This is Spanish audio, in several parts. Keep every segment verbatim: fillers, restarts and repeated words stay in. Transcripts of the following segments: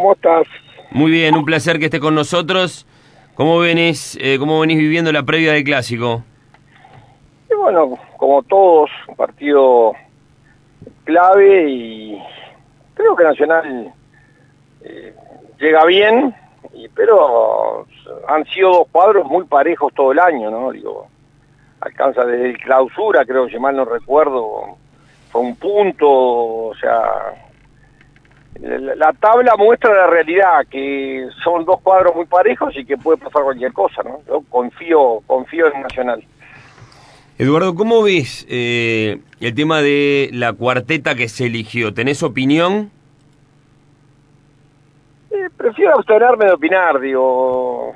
¿cómo estás? Muy bien, un placer que esté con nosotros. ¿Cómo venís, eh, cómo venís viviendo la previa del Clásico? Y bueno, como todos, un partido clave y creo que Nacional eh, llega bien, y, pero han sido dos cuadros muy parejos todo el año, ¿no? Digo, alcanza desde el clausura, creo que si mal no recuerdo, fue un punto, o sea, la, la tabla muestra la realidad, que son dos cuadros muy parejos y que puede pasar cualquier cosa, ¿no? Yo confío, confío en Nacional. Eduardo, ¿cómo ves eh, el tema de la cuarteta que se eligió? ¿Tenés opinión? Eh, prefiero abstenerme de opinar, digo.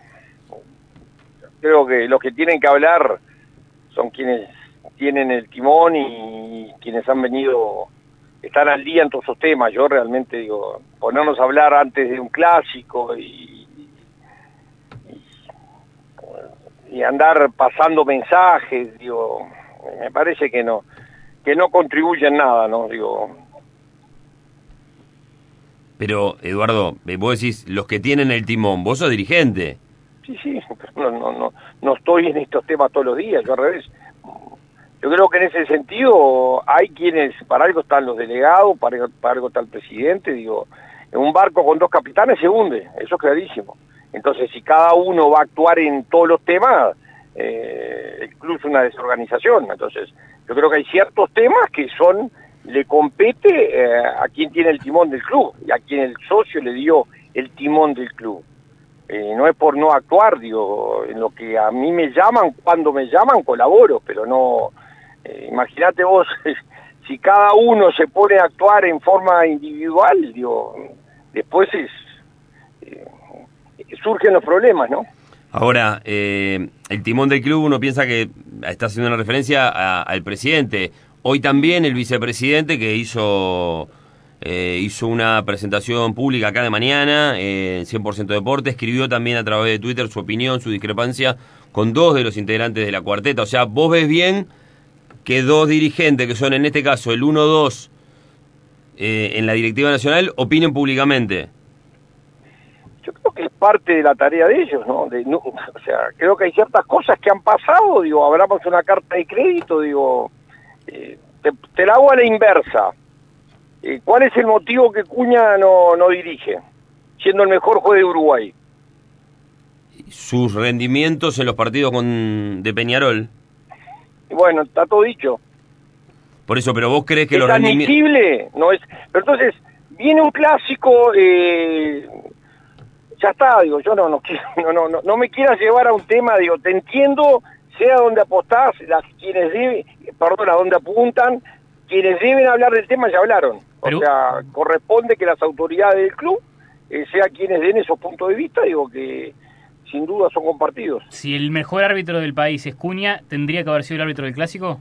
Creo que los que tienen que hablar son quienes tienen el timón y quienes han venido, están al día en todos esos temas. Yo realmente digo, ponernos a hablar antes de un clásico y, y, y andar pasando mensajes, digo, me parece que no, que no contribuyen nada, ¿no? Digo. Pero, Eduardo, vos decís, los que tienen el timón, vos sos dirigente. Sí, sí, no, no, no, no estoy en estos temas todos los días, yo al revés. Yo creo que en ese sentido hay quienes, para algo están los delegados, para, para algo está el presidente, digo, en un barco con dos capitanes se hunde, eso es clarísimo. Entonces, si cada uno va a actuar en todos los temas, eh, el club es una desorganización. Entonces, yo creo que hay ciertos temas que son, le compete eh, a quien tiene el timón del club, y a quien el socio le dio el timón del club. Eh, no es por no actuar, digo, en lo que a mí me llaman, cuando me llaman, colaboro, pero no, eh, imagínate vos, si cada uno se pone a actuar en forma individual, digo, después es, eh, surgen los problemas, ¿no? Ahora, eh, el timón del club, uno piensa que está haciendo una referencia a, al presidente. Hoy también el vicepresidente, que hizo... Eh, hizo una presentación pública acá de mañana en eh, cien por ciento Deporte, escribió también a través de Twitter su opinión, su discrepancia con dos de los integrantes de la cuarteta. O sea, vos ves bien que dos dirigentes, que son en este caso el uno dos eh, en la directiva nacional, opinen públicamente. Yo creo que es parte de la tarea de ellos, ¿no? De, no, o sea, creo que hay ciertas cosas que han pasado, digo, abramos una carta de crédito, digo, eh, te, te la hago a la inversa. ¿Cuál es el motivo que Cuña no, no dirige, siendo el mejor juez de Uruguay? Sus rendimientos en los partidos con de Peñarol. Bueno, está todo dicho. Por eso, pero vos crees que ¿Es los rendimientos... admisible? No es. Pero entonces, viene un clásico, eh, ya está, digo, yo no, no, no, no, no, no me quieras llevar a un tema, digo, te entiendo, sea donde apostás, las, quienes deben, perdón, a donde apuntan, quienes deben hablar del tema ya hablaron. Pero, o sea, corresponde que las autoridades del club eh, sean quienes den esos puntos de vista, digo que sin duda son compartidos. Si el mejor árbitro del país es Cuña, ¿tendría que haber sido el árbitro del Clásico?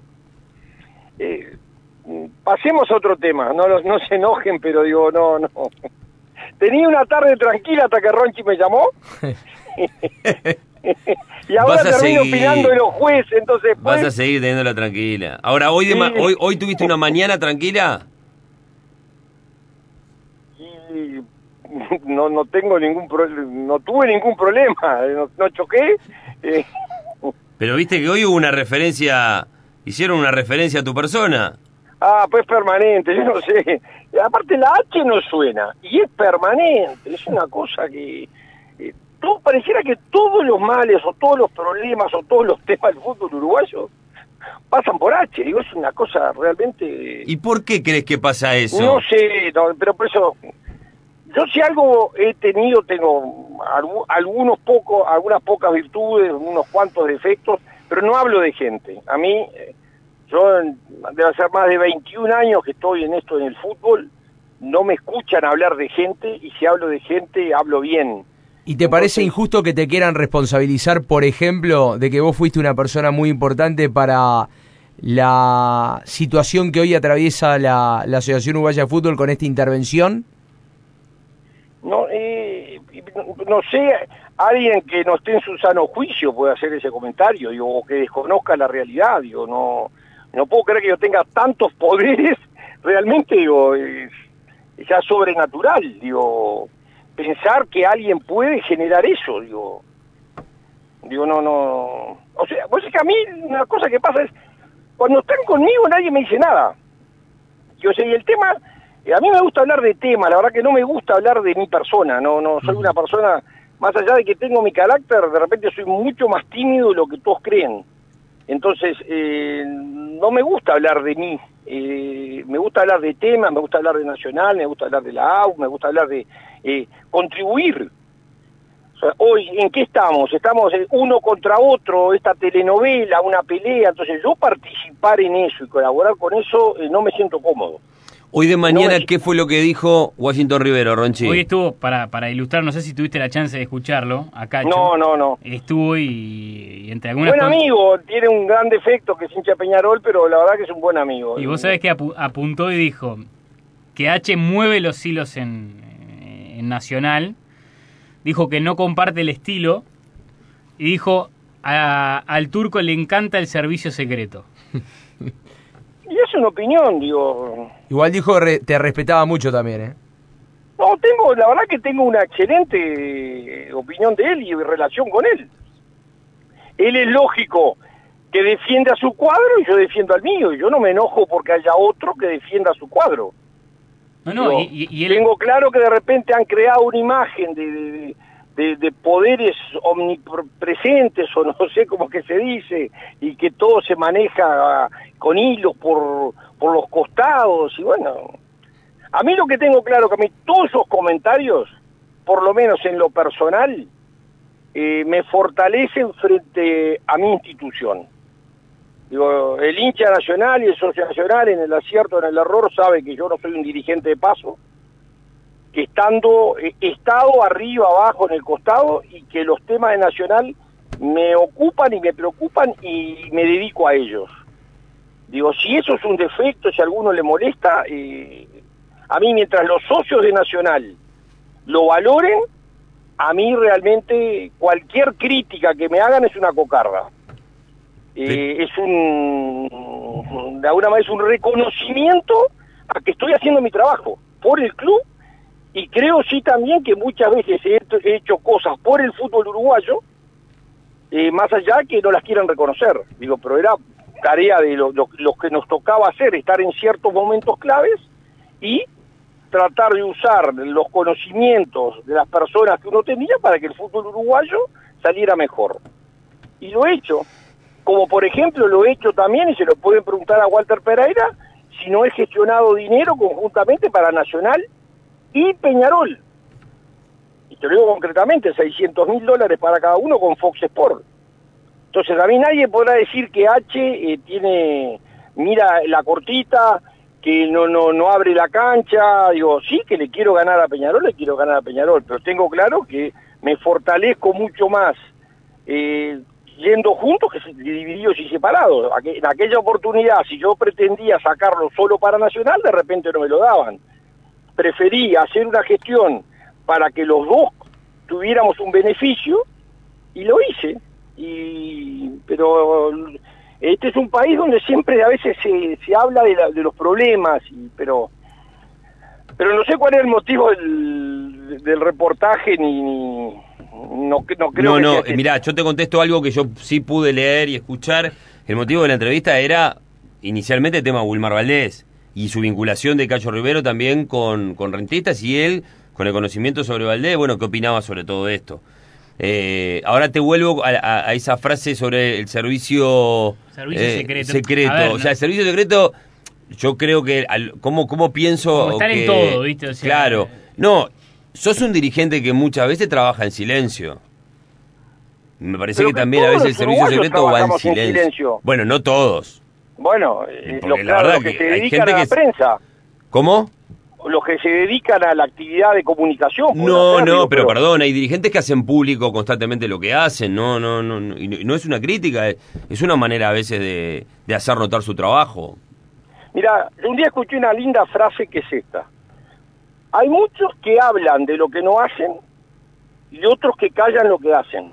Eh, pasemos a otro tema, no, no se enojen, pero digo, no, no. Tenía una tarde tranquila hasta que Ronchi me llamó. Y ahora termino seguir... opinando de los jueces, entonces... Pues... Vas a seguir teniéndola tranquila. Ahora, ¿hoy, de sí. ma... hoy, hoy tuviste una mañana tranquila? Y no no tengo ningún pro... no tuve ningún problema, no, no choqué. Eh... Pero viste que hoy hubo una referencia, hicieron una referencia a tu persona. Ah, pues permanente, yo no sé. Aparte la H no suena, y es permanente, es una cosa que... Eh, todo, pareciera que todos los males, o todos los problemas, o todos los temas del fútbol uruguayo pasan por H, digo, es una cosa realmente... ¿Y por qué crees que pasa eso? No sé, no, pero por eso... Yo si algo he tenido, tengo algunos pocos, algunas pocas virtudes, unos cuantos defectos, pero no hablo de gente. A mí, yo debe ser más de veintiún años que estoy en esto, en el fútbol, no me escuchan hablar de gente, y si hablo de gente, hablo bien. ¿Y te parece injusto que te quieran responsabilizar, por ejemplo, de que vos fuiste una persona muy importante para la situación que hoy atraviesa la, la Asociación Uruguaya de Fútbol con esta intervención? No, eh, no sé, alguien que no esté en su sano juicio puede hacer ese comentario, digo, o que desconozca la realidad, digo, no, no puedo creer que yo tenga tantos poderes, realmente, digo, es, ya sobrenatural, digo, pensar que alguien puede generar eso, digo, digo, no, no, o sea, pues es que a mí una cosa que pasa es, cuando están conmigo nadie me dice nada, yo sé, y el tema, a mí me gusta hablar de tema, la verdad que no me gusta hablar de mi persona, no, no, soy una persona, más allá de que tengo mi carácter, de repente soy mucho más tímido de lo que todos creen. Entonces, eh, no me gusta hablar de mí, eh, me gusta hablar de temas, me gusta hablar de Nacional, me gusta hablar de la A U, me gusta hablar de eh, contribuir. O sea, hoy, ¿en qué estamos? Estamos uno contra otro, esta telenovela, una pelea, entonces yo participar en eso y colaborar con eso, eh, no me siento cómodo. Hoy de mañana, No me... ¿qué fue lo que dijo Washington Rivero, Ronchi? Hoy estuvo, para para ilustrar, no sé si tuviste la chance de escucharlo, a Cacho. No, no, no. Estuvo y, y entre algunas Buen cosas... amigo, tiene un gran defecto que es hincha Peñarol, pero la verdad que es un buen amigo. Y vos sabés que apu apuntó y dijo que H mueve los hilos en, en Nacional, dijo que no comparte el estilo y dijo a, al turco le encanta el servicio secreto. Y es una opinión, digo... Igual dijo re, te respetaba mucho también, ¿eh? No, tengo, la verdad que tengo una excelente opinión de él y relación con él. Él es lógico que defiende a su cuadro y yo defiendo al mío. Y yo no me enojo porque haya otro que defienda a su cuadro. No, no, Digo, y, y él... Tengo claro que de repente han creado una imagen de, de, de, de poderes omnipresentes, o no sé cómo que se dice, y que todo se maneja con hilos por, por los costados, y bueno... A mí lo que tengo claro, que a mí todos esos comentarios, por lo menos en lo personal, eh, me fortalecen frente a mi institución. Digo, el hincha nacional y el socio nacional, en el acierto o en el error, sabe que yo no soy un dirigente de paso, que estando, eh, estado arriba, abajo, en el costado, y que los temas de Nacional me ocupan y me preocupan y me dedico a ellos. Digo, si eso es un defecto, si a alguno le molesta... Eh, A mí, mientras los socios de Nacional lo valoren, a mí realmente cualquier crítica que me hagan es una cocarda. Eh, sí. Es un, de alguna manera es un reconocimiento a que estoy haciendo mi trabajo por el club, y creo sí también que muchas veces he, he hecho cosas por el fútbol uruguayo, eh, más allá que no las quieran reconocer. Digo, pero era tarea de lo, lo, lo que nos tocaba hacer, estar en ciertos momentos claves y tratar de usar los conocimientos de las personas que uno tenía para que el fútbol uruguayo saliera mejor. Y lo he hecho, como por ejemplo lo he hecho también, y se lo pueden preguntar a Walter Pereira, si no he gestionado dinero conjuntamente para Nacional y Peñarol. Y te lo digo concretamente, seiscientos mil dólares para cada uno con Fox Sport. Entonces a mí nadie podrá decir que H eh, tiene, mira la cortita, que no no no abre la cancha. Digo, sí, que le quiero ganar a Peñarol, le quiero ganar a Peñarol, pero tengo claro que me fortalezco mucho más eh, yendo juntos que divididos y separados. En aquella oportunidad, si yo pretendía sacarlo solo para Nacional, de repente no me lo daban. Preferí hacer una gestión para que los dos tuviéramos un beneficio, y lo hice. Y pero... Este es un país donde siempre a veces se, se habla de, la, de los problemas, y, pero pero no sé cuál es el motivo del, del reportaje, ni, ni no, no creo no, que no, sea que... mirá, yo te contesto algo que yo sí pude leer y escuchar. El motivo de la entrevista era inicialmente el tema Wilmar Valdés y su vinculación de Cacho Rivero también con, con rentistas, y él con el conocimiento sobre Valdés, bueno, ¿qué opinaba sobre todo esto? Eh, ahora te vuelvo a, a, a esa frase sobre el servicio, servicio eh, secreto. secreto. Ver, o sea, ¿no? el servicio secreto, yo creo que, al, ¿cómo, cómo pienso? Como estar que, en todo, ¿viste? O sea, claro, no, sos un dirigente que muchas veces trabaja en silencio. Me parece que, que también a veces el servicio secreto va en silencio. en silencio. Bueno, no todos. Bueno, eh, Porque lo, la verdad lo que, que se hay dedican gente a la que prensa. ¿Cómo? Los que se dedican a la actividad de comunicación. No, hacer, no, digo, pero, pero perdón, hay dirigentes que hacen público constantemente lo que hacen, no, no, no, no, y no, no es una crítica, es, es una manera a veces de, de hacer notar su trabajo. Mira, un día escuché una linda frase que es esta: hay muchos que hablan de lo que no hacen y otros que callan lo que hacen.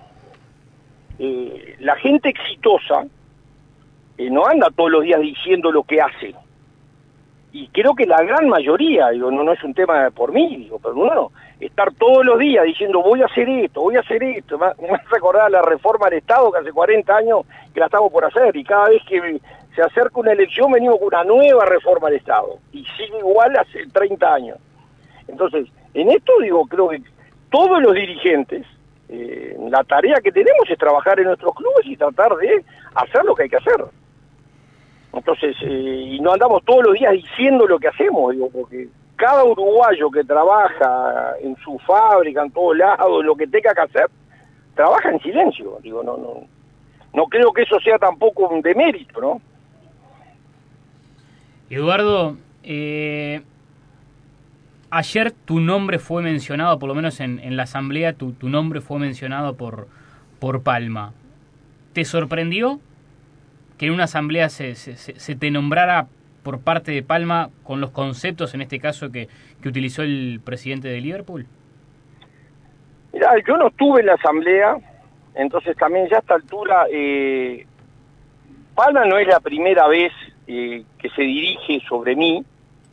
Eh, la gente exitosa eh, no anda todos los días diciendo lo que hace. y creo que la gran mayoría, digo, no, no es un tema por mí, digo, pero bueno, estar todos los días diciendo voy a hacer esto, voy a hacer esto, me me hace acordar la reforma del Estado que hace cuarenta años que la estamos por hacer, y cada vez que se acerca una elección venimos con una nueva reforma del Estado, y sigue igual hace treinta años. Entonces, en esto digo, creo que todos los dirigentes, eh, la tarea que tenemos es trabajar en nuestros clubes y tratar de hacer lo que hay que hacer. Entonces, eh, y no andamos todos los días diciendo lo que hacemos, digo, porque cada uruguayo que trabaja en su fábrica, en todos lados, lo que tenga que hacer, trabaja en silencio. Digo, no, no, no creo que eso sea tampoco un demérito, ¿no? Eduardo, eh, ayer tu nombre fue mencionado, por lo menos en, en la asamblea, tu, tu nombre fue mencionado por, por Palma. ¿Te sorprendió que en una asamblea se, se, se te nombrara por parte de Palma con los conceptos, en este caso, que, que utilizó el presidente de Liverpool? Mirá, yo no estuve en la asamblea, entonces también ya a esta altura, eh, Palma no es la primera vez eh, que se dirige sobre mí.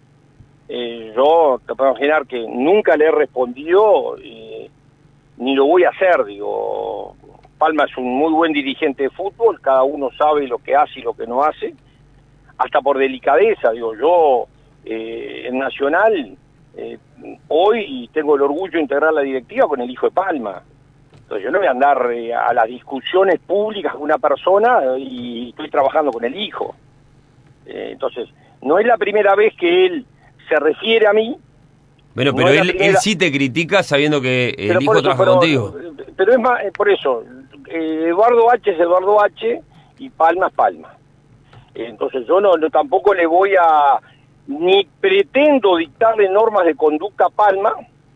Eh, yo te puedo imaginar que nunca le he respondido, eh, ni lo voy a hacer, digo. Palma es un muy buen dirigente de fútbol, cada uno sabe lo que hace y lo que no hace, hasta por delicadeza, digo, yo eh, en Nacional eh, hoy tengo el orgullo de integrar la directiva con el hijo de Palma. Entonces yo no voy a andar eh, a las discusiones públicas con una persona eh, y estoy trabajando con el hijo. Eh, entonces, no es la primera vez que él se refiere a mí. Bueno, pero no él, primera... él sí te critica sabiendo que el pero hijo eso, trabaja pero, contigo. Pero es más, eh, por eso, eh, Eduardo H. es Eduardo H. y Palma es Palma. Eh, entonces yo no, no tampoco le voy a, ni pretendo dictarle normas de conducta a Palma,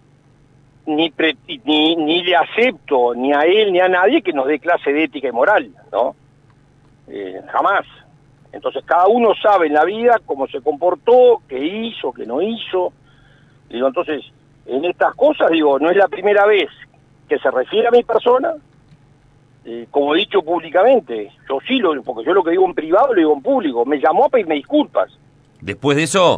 ni, pre, ni, ni le acepto ni a él ni a nadie que nos dé clase de ética y moral, ¿no? Eh, jamás. Entonces cada uno sabe en la vida cómo se comportó, qué hizo, qué no hizo. Digo, entonces, en estas cosas, digo, no es la primera vez que se refiere a mi persona, eh, como he dicho públicamente, yo sí lo, porque yo lo que digo en privado lo digo en público, me llamó a pedirme disculpas. Después de eso,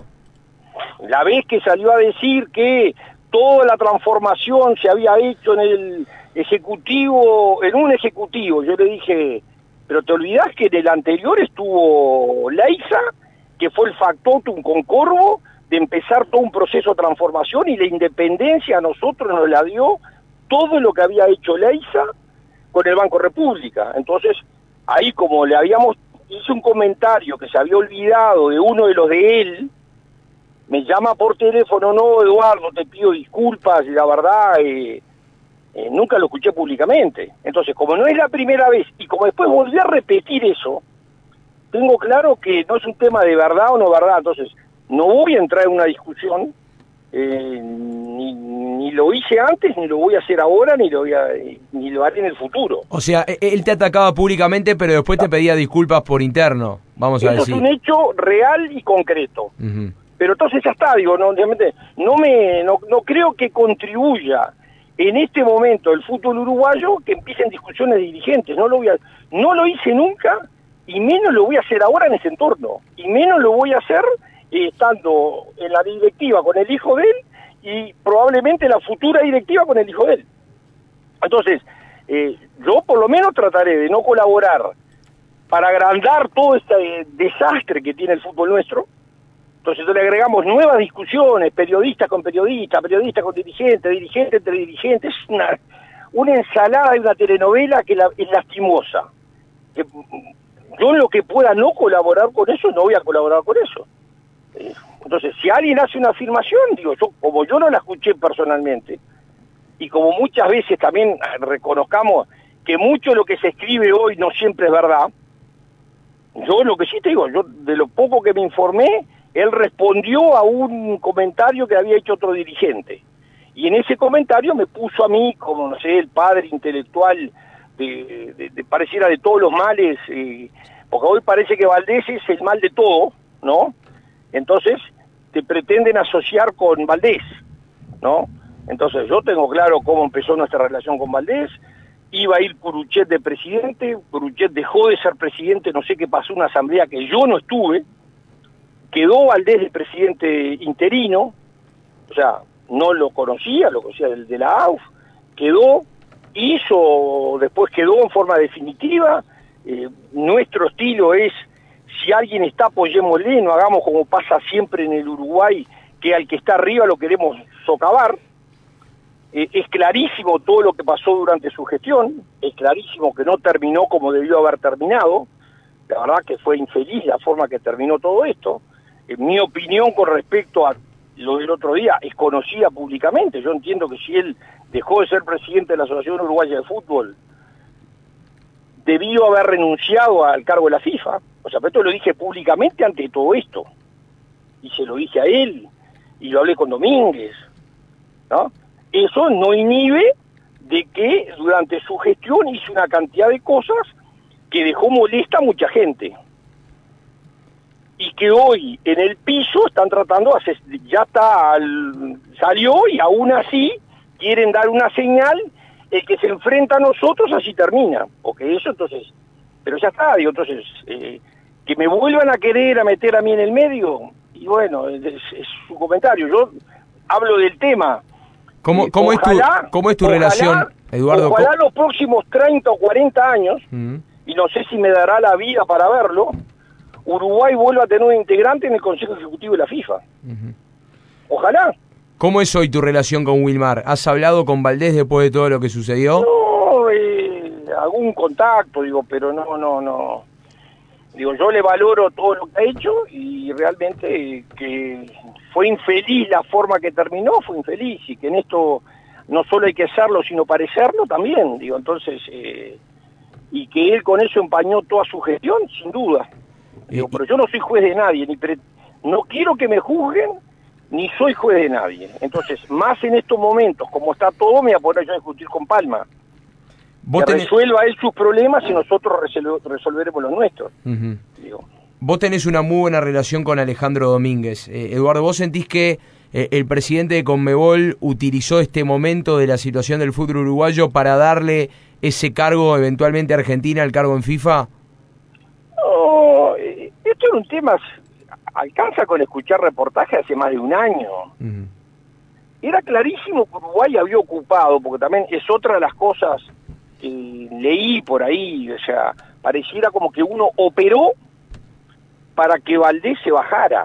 la vez que salió a decir que toda la transformación se había hecho en el ejecutivo, en un ejecutivo, yo le dije, pero te olvidás que en el anterior estuvo Leiza, que fue el factotum con Corvo, de empezar todo un proceso de transformación, y la independencia a nosotros nos la dio todo lo que había hecho Leiza con el Banco República. Entonces, ahí como le habíamos, hice un comentario que se había olvidado de uno de los de él, me llama por teléfono, no, Eduardo, te pido disculpas, y la verdad, eh, eh, nunca lo escuché públicamente. Entonces, como no es la primera vez, y como después volví a repetir eso, tengo claro que no es un tema de verdad o no verdad. Entonces, no voy a entrar en una discusión, eh, ni, ni lo hice antes, ni lo voy a hacer ahora, ni lo voy a, ni lo haré en el futuro. O sea, él te atacaba públicamente, pero después te pedía disculpas por interno, vamos a Eso decir. es un hecho real y concreto. Uh-huh. Pero entonces ya está, digo, no, realmente, no, me, no, no creo que contribuya en este momento el fútbol uruguayo que empiecen discusiones de dirigentes. No lo voy a, no lo hice nunca, y menos lo voy a hacer ahora en ese entorno, y menos lo voy a hacer eh, estando en la directiva con el hijo de él, y probablemente la futura directiva con el hijo de él. Entonces, eh, yo por lo menos trataré de no colaborar para agrandar todo este eh, desastre que tiene el fútbol nuestro. Entonces le agregamos nuevas discusiones, periodistas con periodistas, periodistas con dirigentes, dirigentes entre dirigentes. Es una, una ensalada y una telenovela que la, es lastimosa. Que, yo en lo que pueda no colaborar con eso, no voy a colaborar con eso. Eh, entonces, si alguien hace una afirmación, digo, yo como yo no la escuché personalmente, y como muchas veces también reconozcamos que mucho de lo que se escribe hoy no siempre es verdad, yo lo que sí te digo, yo de lo poco que me informé, él respondió a un comentario que había hecho otro dirigente. Y en ese comentario me puso a mí, como, no sé, el padre intelectual, de, de, de pareciera de todos los males, eh, porque hoy parece que Valdés es el mal de todo, ¿no? Entonces, te pretenden asociar con Valdés, ¿no? Entonces, yo tengo claro cómo empezó nuestra relación con Valdés. Iba a ir Curuchet de presidente, Curuchet dejó de ser presidente, no sé qué pasó, una asamblea que yo no estuve, quedó Valdés de presidente interino, o sea, no lo conocía, lo conocía del de la A U F, quedó, hizo, después quedó en forma definitiva. Eh, nuestro estilo es, si alguien está, apoyémosle, no hagamos como pasa siempre en el Uruguay, que al que está arriba lo queremos socavar. Eh, es clarísimo todo lo que pasó durante su gestión, es clarísimo que no terminó como debió haber terminado, la verdad que fue infeliz la forma que terminó todo esto. En mi opinión con respecto a lo del otro día es conocida públicamente. Yo entiendo que si él dejó de ser presidente de la Asociación Uruguaya de Fútbol, debió haber renunciado al cargo de la FIFA. O sea, pero esto lo dije públicamente ante todo esto. Y se lo dije a él, y lo hablé con Domínguez, ¿no? Eso no inhibe de que durante su gestión hizo una cantidad de cosas que dejó molesta a mucha gente. Y que hoy en el piso están tratando de hacer, ya está, al, salió y aún así quieren dar una señal, el que se enfrenta a nosotros así termina, porque eso entonces, pero ya está, digo, entonces, eh, que me vuelvan a querer a meter a mí en el medio, y bueno, es, es su comentario, yo hablo del tema. ¿Cómo, cómo, ojalá, es, tu, ¿cómo es tu ojalá, relación, Eduardo? Ojalá los próximos treinta o cuarenta años, uh-huh. y no sé si me dará la vida para verlo, Uruguay vuelva a tener un integrante en el Consejo Ejecutivo de la FIFA. Uh-huh. Ojalá. ¿Cómo es hoy tu relación con Wilmar? ¿Has hablado con Valdés después de todo lo que sucedió? No, eh, algún contacto, digo, pero no, no, no. Digo, yo le valoro todo lo que ha hecho y realmente que fue infeliz la forma que terminó, fue infeliz, y que en esto no solo hay que serlo, sino parecerlo también, digo, entonces, eh, y que él con eso empañó toda su gestión, sin duda. Digo, pero yo no soy juez de nadie, ni pre- no quiero que me juzguen, ni soy juez de nadie. Entonces, más en estos momentos, como está todo, me voy a poner yo a discutir con Palma. Que tenés... resuelva él sus problemas y nosotros resol- resolveremos los nuestros. Uh-huh. Digo. Vos tenés una muy buena relación con Alejandro Domínguez. Eh, Eduardo, ¿vos sentís que eh, el presidente de Conmebol utilizó este momento de la situación del fútbol uruguayo para darle ese cargo eventualmente a Argentina, el cargo en FIFA? No, eh, esto era un tema, alcanza con escuchar reportajes hace más de un año. Uh-huh. Era clarísimo que Uruguay había ocupado, porque también es otra de las cosas que leí por ahí, o sea, pareciera como que uno operó para que Valdés se bajara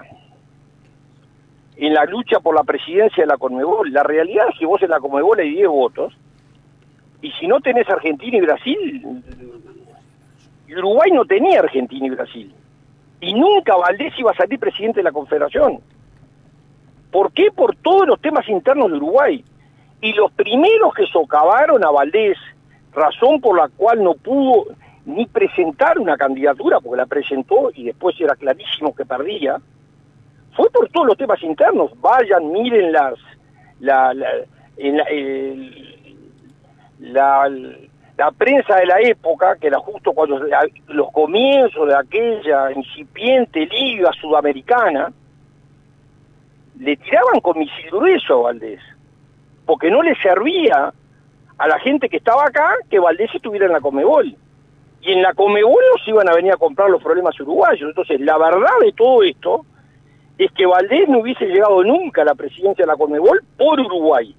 en la lucha por la presidencia de la Conmebol. La realidad es que vos en la Conmebol hay diez votos, y si no tenés Argentina y Brasil, Uruguay no tenía Argentina y Brasil, y nunca Valdés iba a salir presidente de la Confederación. ¿Por qué? Por todos los temas internos de Uruguay, y los primeros que socavaron a Valdés, razón por la cual no pudo ni presentar una candidatura, porque la presentó y después era clarísimo que perdía, fue por todos los temas internos. Vayan, miren las la la, en la, el, la, la prensa de la época, que era justo cuando los comienzos de aquella incipiente liga sudamericana, le tiraban con misil grueso a Valdés, porque no le servía a la gente que estaba acá que Valdés estuviera en la Conmebol. Y en la Conmebol nos iban a venir a comprar los problemas uruguayos. Entonces, la verdad de todo esto es que Valdés no hubiese llegado nunca a la presidencia de la Conmebol por Uruguay.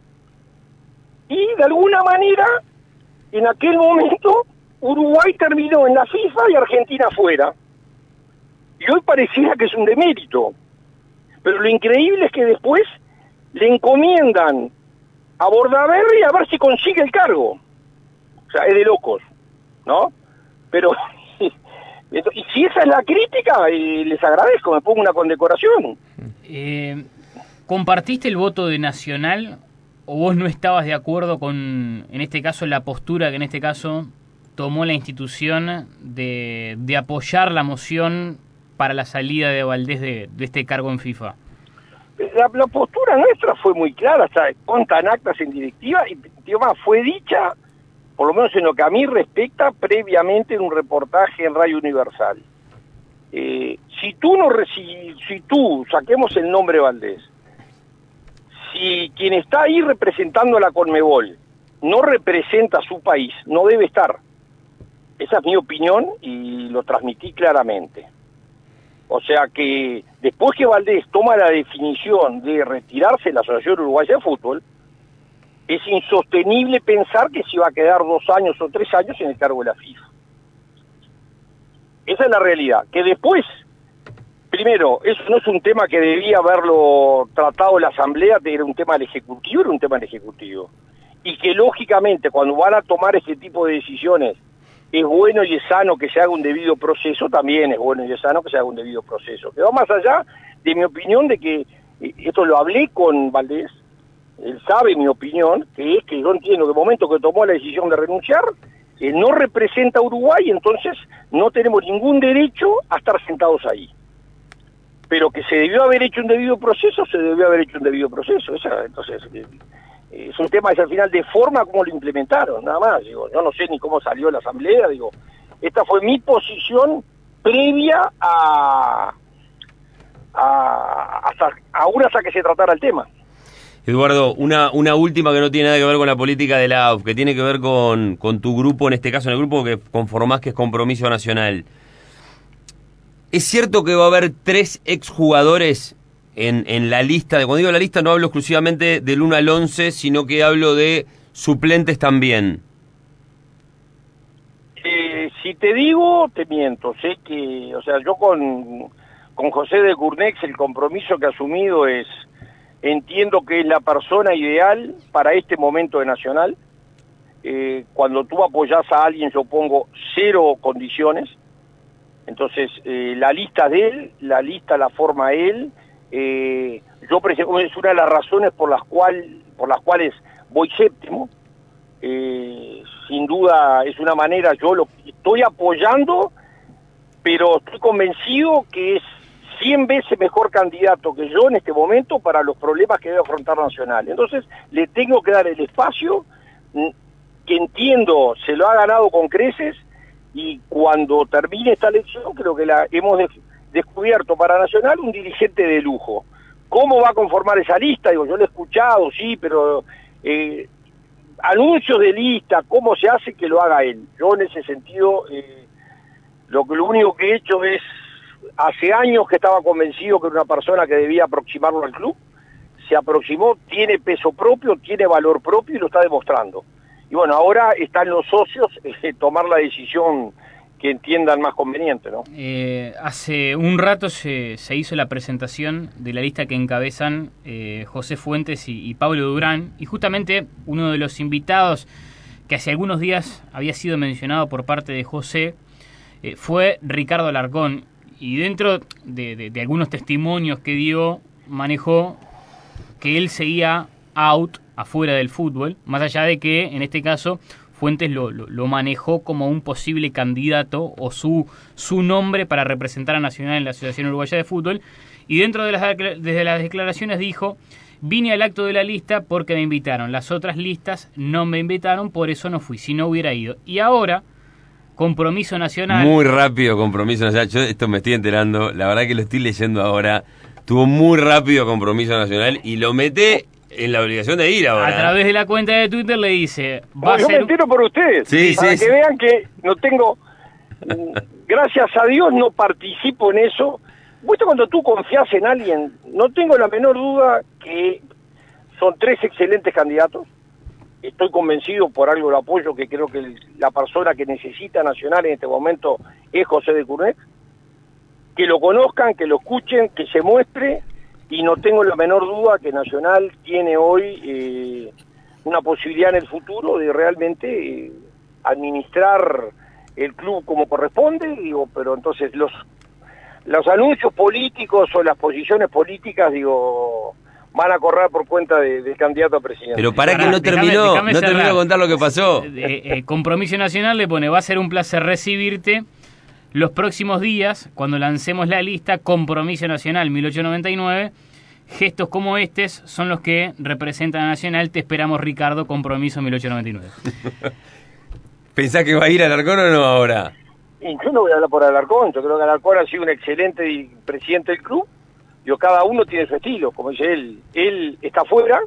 Y de alguna manera, en aquel momento, Uruguay terminó en la FIFA y Argentina fuera. Y hoy pareciera que es un demérito. Pero lo increíble es que después le encomiendan a Bordaberry a ver si consigue el cargo. O sea, es de locos, ¿no? Pero, y si esa es la crítica, eh, les agradezco, me pongo una condecoración. Eh, ¿Compartiste el voto de Nacional o vos no estabas de acuerdo con, en este caso, la postura que en este caso tomó la institución de, de apoyar la moción para la salida de Valdés de, de este cargo en FIFA? La, la postura nuestra fue muy clara, o sea, contan actas en directiva y digamos, fue dicha, por lo menos en lo que a mí respecta, previamente en un reportaje en Radio Universal. Eh, si tú no si, si tú, saquemos el nombre Valdés, si quien está ahí representando a la Conmebol no representa a su país, no debe estar. Esa es mi opinión y lo transmití claramente. O sea que después que Valdés toma la definición de retirarse de la Asociación Uruguaya de Fútbol, es insostenible pensar que se va a quedar dos años o tres años en el cargo de la FIFA. Esa es la realidad. Que después, primero, eso no es un tema que debía haberlo tratado la Asamblea, era un tema del Ejecutivo, era un tema del Ejecutivo. Y que lógicamente cuando van a tomar este tipo de decisiones, es bueno y es sano que se haga un debido proceso, también es bueno y es sano que se haga un debido proceso. Que va más allá de mi opinión de que, esto lo hablé con Valdés, él sabe mi opinión, que es que yo entiendo que el momento que tomó la decisión de renunciar, él no representa a Uruguay, entonces no tenemos ningún derecho a estar sentados ahí. Pero que se debió haber hecho un debido proceso, se debió haber hecho un debido proceso. Esa, entonces, es un tema, es al final de forma como lo implementaron, nada más. Digo, yo no sé ni cómo salió la Asamblea, digo, esta fue mi posición previa a, a hasta aún hasta que se tratara el tema. Eduardo, una una última que no tiene nada que ver con la política de la A U F, que tiene que ver con, con tu grupo, en este caso en el grupo que conformás, que es Compromiso Nacional. ¿Es cierto que va a haber tres exjugadores en, en la lista? De, cuando digo la lista no hablo exclusivamente del uno al once, sino que hablo de suplentes también. Eh, si te digo, te miento. Sé que, o sea, yo con, con José de Curnex el compromiso que he asumido es, entiendo que es la persona ideal para este momento de Nacional. Eh, cuando tú apoyás a alguien yo pongo cero condiciones. Entonces, eh, la lista de él, la lista la forma él. Eh, yo, es una de las razones por las, cual, por las cuales voy séptimo. Eh, sin duda es una manera, yo lo estoy apoyando, pero estoy convencido que es cien veces mejor candidato que yo en este momento para los problemas que debe afrontar Nacional. Entonces, le tengo que dar el espacio, que entiendo se lo ha ganado con creces, y cuando termine esta elección creo que la hemos de, descubierto para Nacional un dirigente de lujo. ¿Cómo va a conformar esa lista? Digo, yo lo he escuchado, sí, pero eh, anuncios de lista, cómo se hace, que lo haga él. Yo en ese sentido, eh, lo, lo único que he hecho es, hace años que estaba convencido que era una persona que debía aproximarlo al club, se aproximó, tiene peso propio, tiene valor propio y lo está demostrando. Y bueno, ahora están los socios eh, tomar la decisión que entiendan más conveniente, ¿no? Eh, hace un rato se, se hizo la presentación de la lista que encabezan eh, José Fuentes y, y Pablo Durán, y justamente uno de los invitados que hace algunos días había sido mencionado por parte de José eh, fue Ricardo Alarcón, y dentro de, de, de algunos testimonios que dio, manejó que él seguía out, afuera del fútbol, más allá de que en este caso Fuentes lo, lo, lo manejó como un posible candidato o su, su nombre para representar a Nacional en la Asociación Uruguaya de Fútbol, y dentro de las, desde las declaraciones dijo: vine al acto de la lista porque me invitaron, las otras listas no me invitaron, por eso no fui, si no hubiera ido. Y ahora, Compromiso Nacional... Muy rápido Compromiso Nacional, yo esto me estoy enterando, la verdad que lo estoy leyendo ahora, tuvo muy rápido Compromiso Nacional y lo mete en la obligación de ir ahora. A través de la cuenta de Twitter le dice... Va no, a yo ser... me entero por ustedes, sí, para sí, que sí. vean que no tengo... Gracias a Dios no participo en eso. Viste, cuando tú confías en alguien, no tengo la menor duda que son tres excelentes candidatos. Estoy convencido, por algo lo apoyo, que creo que la persona que necesita Nacional en este momento es José de Curnex. Que lo conozcan, que lo escuchen, que se muestre, y no tengo la menor duda que Nacional tiene hoy eh, una posibilidad en el futuro de realmente eh, administrar el club como corresponde, digo, pero entonces los los anuncios políticos o las posiciones políticas, digo, van a correr por cuenta de, del candidato a presidente. Pero para que no Déjame- terminó, déjame no cerrar. terminó de contar lo que pasó. Eh, eh, Compromiso Nacional le pone: va a ser un placer recibirte los próximos días cuando lancemos la lista Compromiso Nacional mil ochocientos noventa y nueve. Gestos como estos son los que representan a Nacional. Te esperamos, Ricardo, Compromiso mil ochocientos noventa y nueve. ¿Pensás que va a ir al Alarcón o no ahora? Y yo no voy a hablar por Alarcón, yo creo que Alarcón ha sido un excelente di- presidente del club. Yo, cada uno tiene su estilo, como dice él, él está afuera,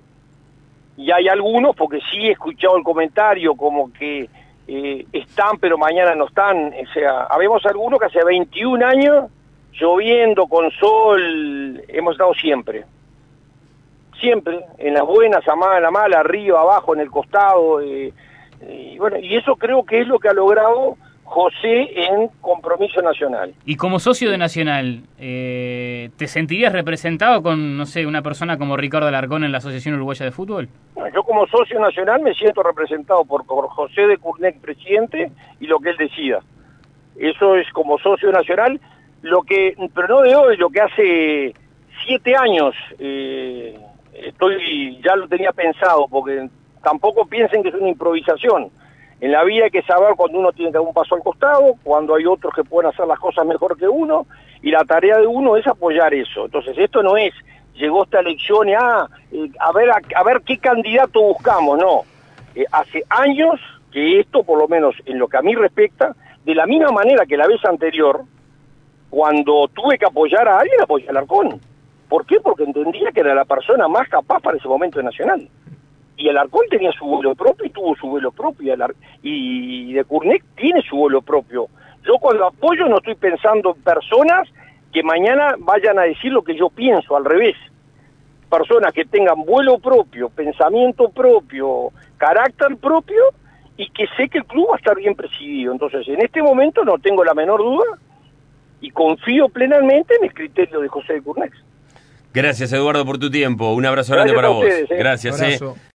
y hay algunos, porque sí he escuchado el comentario como que eh, están pero mañana no están, o sea, habemos algunos que hace veintiún años lloviendo, con sol, hemos estado siempre. Siempre, en las buenas, a la mala, arriba, abajo, en el costado. Eh, y bueno, y eso creo que es lo que ha logrado José en Compromiso Nacional. Y como socio de Nacional, eh, ¿te sentirías representado con, no sé, una persona como Ricardo Alarcón en la Asociación Uruguaya de Fútbol? No, yo como socio nacional me siento representado por, por José de Cournec, presidente, y lo que él decida. Eso es como socio nacional, lo que, pero no de hoy, lo que hace siete años eh, estoy, ya lo tenía pensado, porque tampoco piensen que es una improvisación. En la vida hay que saber cuando uno tiene que dar un paso al costado, cuando hay otros que pueden hacer las cosas mejor que uno, y la tarea de uno es apoyar eso. Entonces esto no es, llegó esta elección y ah, eh, a ver a, a ver qué candidato buscamos, no. Eh, hace años que esto, por lo menos en lo que a mí respecta, de la misma manera que la vez anterior, cuando tuve que apoyar a alguien, apoyé a Alarcón. ¿Por qué? Porque entendía que era la persona más capaz para ese momento de Nacional. Y Alarcón tenía su vuelo propio y tuvo su vuelo propio, y, y de Cournec tiene su vuelo propio. Yo cuando apoyo no estoy pensando en personas que mañana vayan a decir lo que yo pienso, al revés. Personas que tengan vuelo propio, pensamiento propio, carácter propio, y que sé que el club va a estar bien presidido. Entonces, en este momento no tengo la menor duda y confío plenamente en el criterio de José de Cournec. Gracias, Eduardo, por tu tiempo. Un abrazo Gracias grande para vos. Ustedes, ¿eh? Gracias, eh.